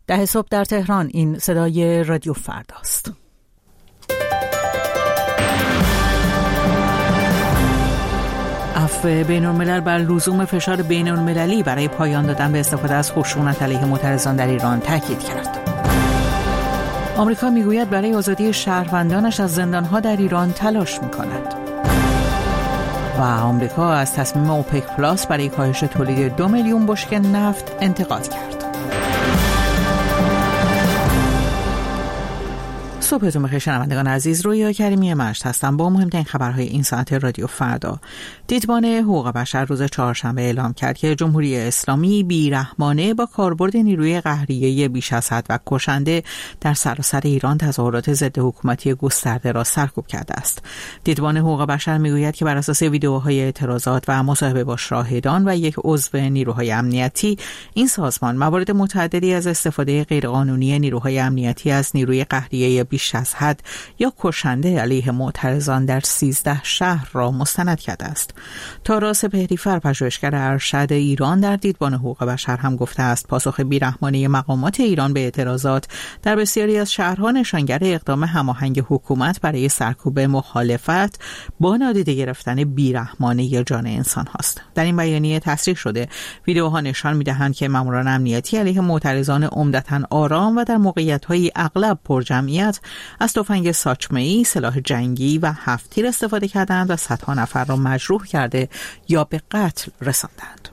10 صبح در تهران. این صدای رادیو فرداست. عفو بین‌الملل بر لزوم فشار بین‌المللی برای پایان دادن به استفاده از خشونت علیه معترضان در ایران تاکید کرد. آمریکا میگوید برای آزادی شهروندانش از زندان‌ها در ایران تلاش می‌کند. و آمریکا از تصمیم اوپک پلاس برای کاهش تولید 2 میلیون بشکه نفت انتقاد کرد. صبحتون بخیر شنوندگان عزیز، رویا کریمی مشت هستم با مهمترین خبرهای این ساعت رادیو فردا. دیدبان حقوق بشر روز چهارشنبه اعلام کرد که جمهوری اسلامی بیرحمانه با کاربرد نیروی قهریه بیش از حد و کشنده در سراسر ایران تظاهرات ضد حکومتی گسترده را سرکوب کرده است. دیدبان حقوق بشر میگوید که بر اساس ویدئوهای اعتراضات و مصاحبه با شاهدان و یک عضو نیروهای امنیتی، این سازمان موارد متعددی از استفاده غیرقانونی نیروهای امنیتی از نیروی قهریه بیش از حد یا کشنده علیه معترضان در 13 شهر را مستند کرده است. تارا سپهری‌فر، پژوهشگر ارشد ایران در دیدبان حقوق بشر، هم گفته است پاسخ بیرحمانه مقامات ایران به اعتراضات در بسیاری از شهرها نشانگر اقدام هماهنگ حکومت برای سرکوب مخالفت با نادیده گرفتن بیرحمانه جان انسان هاست. در این بیانیه تصریح شده ویدئوها نشان می‌دهند که ماموران امنیتی علیه معترضان عمدتاً آرام و در موقعیت‌های اغلب پرجمعیت از تفنگ ساچمه‌ای، سلاح جنگی و 7 تیر استفاده کردند و صدها نفر را مجروح کرده یا به قتل رساندند.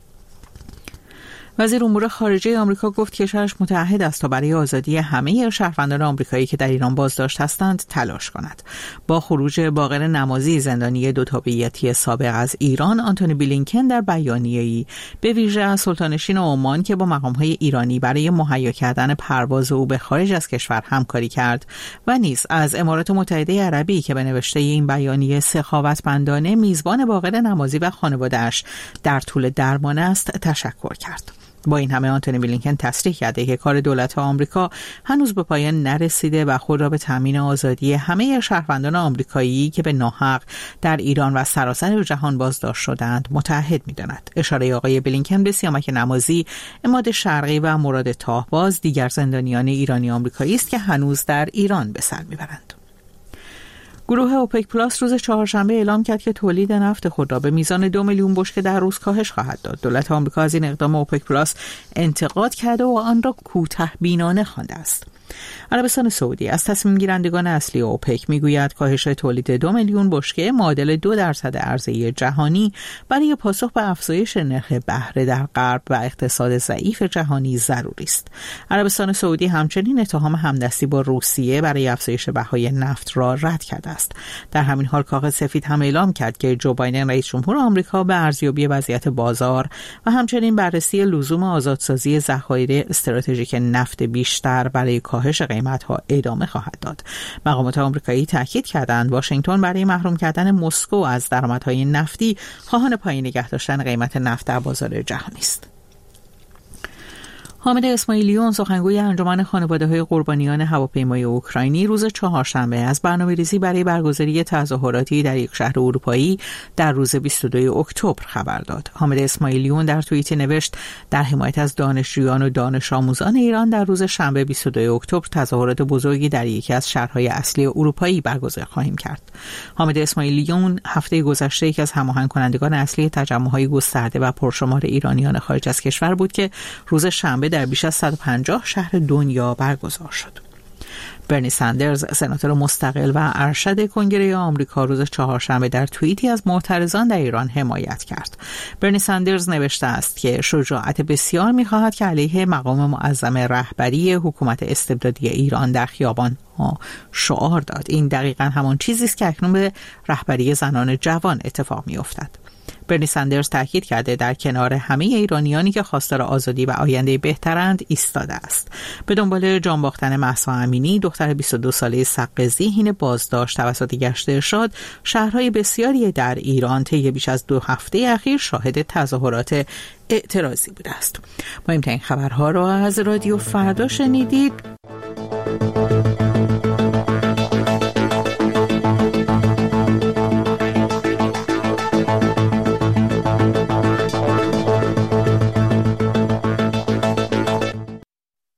وزیر امور خارجه آمریکا گفت کشورش متعهد است تا برای آزادی همه شهروندان آمریکایی که در ایران بازداشت هستند تلاش کند. با خروج باقر نمازی، زندانی 2 تابعیتی سابق از ایران، آنتونی بلینکن در بیانیه‌ای به ویژه از سلطانشین عمان که با مقام‌های ایرانی برای مهیا کردن پرواز او به خارج از کشور همکاری کرد و نیز از امارات متحده عربی که به نوشته این بیانیه سخاوتمندانه میزبان باقر نمازی و خانواده‌اش در طول درمان است، تشکر کرد. با این همه آنتونی بلینکن تصریح کرده که کار دولت آمریکا هنوز به پایان نرسیده و خود را به تامین آزادی همه شهروندان آمریکایی که به ناحق در ایران و سراسر جهان بازداشت شدند متعهد می‌داند. اشاره آقای بلینکن به سیامک نمازی، عماد شرقی و مراد تاهباز، دیگر زندانیان ایرانی آمریکایی است که هنوز در ایران به سر می‌برند. گروه اوپک پلاس روز چهارشنبه اعلام کرد که تولید نفت خود را به میزان 2 میلیون بشکه در روز کاهش خواهد داد. دولت آمریکا از این اقدام اوپک پلاس انتقاد کرده و آن را کوتاه‌بینانه خوانده است. عربستان سعودی از تصمیم گیرندگان اصلی اوپک میگوید کاهش تولید 2 میلیون بشکه معادل 2% عرضه جهانی برای پاسخ به افزایش نرخ بهره در غرب و اقتصاد ضعیف جهانی ضروری است. عربستان سعودی همچنین اتهام همدستی با روسیه برای افزایش بهای نفت را رد کرده است. در همین حال کاخ سفید هم اعلام کرد که جو بایدن رئیس جمهور آمریکا به ارزیابی وضعیت بازار و همچنین بررسی لزوم آزادسازی ذخایر استراتژیک نفت بیشتر برای کاهش قیمت‌ها ادامه خواهد داد. مقامات آمریکایی تاکید کردند واشنگتن برای محروم کردن مسکو از درآمدهای نفتی خواهان پایین نگه داشتن قیمت نفت در بازار جهانی است. حامد اسماعیلیون، سخنگوی انجمن خانواده‌های قربانیان هواپیمای اوکراینی، روز چهارشنبه از برنامه‌ریزی برای برگزاری تظاهراتی در یک شهر اروپایی در روز 22 اکتبر خبر داد. حامد اسماعیلیون در توییتی نوشت در حمایت از دانشجویان و دانش آموزان ایران در روز شنبه 22 اکتبر تظاهرات بزرگی در یکی از شهرهای اصلی اروپایی برگزار خواهیم کرد. حامد اسماعیلیون هفته گذشته یکی از هماهنگ کنندگان اصلی تجمع‌های گسترده و پرشمار ایرانیان خارج از کشور بود که روز شنبه در بیش از 150 شهر دنیا برگزار شد. برنی ساندرز، سناتور مستقل و ارشد کنگره آمریکا، روز چهارشنبه در توییتی از معترضان در ایران حمایت کرد. برنی ساندرز نوشته است که شجاعت بسیار می‌خواهد که علیه مقام معظم رهبری حکومت استبدادی ایران در خیابان شعار داد. این دقیقاً همان چیزی است که اکنون به رهبری زنان جوان اتفاق می‌افتد. برنی ساندرز تاکید کرده در کنار همه ایرانیانی که خواستار آزادی و آینده بهترند ایستاده است. به دنبال جان باختن مهسا امینی، دختر 22 ساله سقزی، حین بازداشت توسط گشت ارشاد، شهرهای بسیاری در ایران طی بیش از 2 هفته اخیر شاهد تظاهرات اعتراضی بوده است. مهمترین خبرها را از رادیو فردا شنیدید.